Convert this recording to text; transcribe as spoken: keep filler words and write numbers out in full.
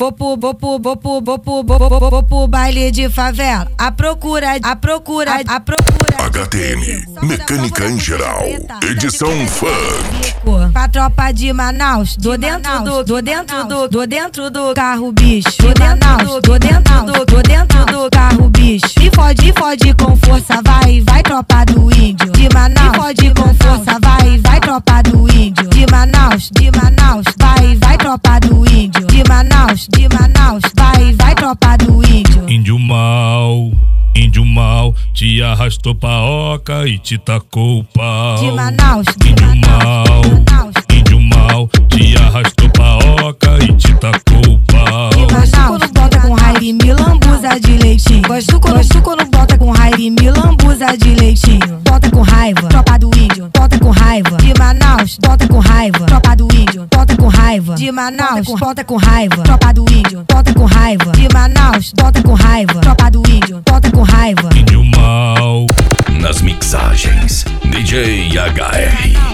vou pro, vou pro, vou pro, vou pro, vou pro, vou pro baile de favela. A procura, a procura, a procura. H T M, Mecânica em Geral, edição funk. Pra tropa de Manaus, do dentro do, do dentro do, do dentro do carro bicho. Do Manaus, do dentro do, do dentro do carro bicho. E fode, fode com força, vai, vai tropa do índio. De Manaus, e fode com força, vai, vai tropa do índio. De Manaus, de Manaus, vai, vai tropa do índio. De Manaus, de Manaus, vai, vai tropa do índio. Índio mal, índio mal, te arrastou pra oca e te tacou o pau. De Manaus, de índio Manaus, mal, índio mal, te arrastou pra oca e te tacou o pau. De Manaus, quando bota com raiva e me lambuza de leitinho. Gosto quando, gosto quando bota com raiva e me lambuza de leitinho. Bota com raiva, tropa do índio, bota com raiva. De Manaus, bota com raiva, tropa do índio, bota com raiva. De Manaus, bota com raiva, tropa do índio, bota com raiva. De Manaus, bota com raiva, tropa do índio, bota com raiva. Índio mal. Nas mixagens, D J H R.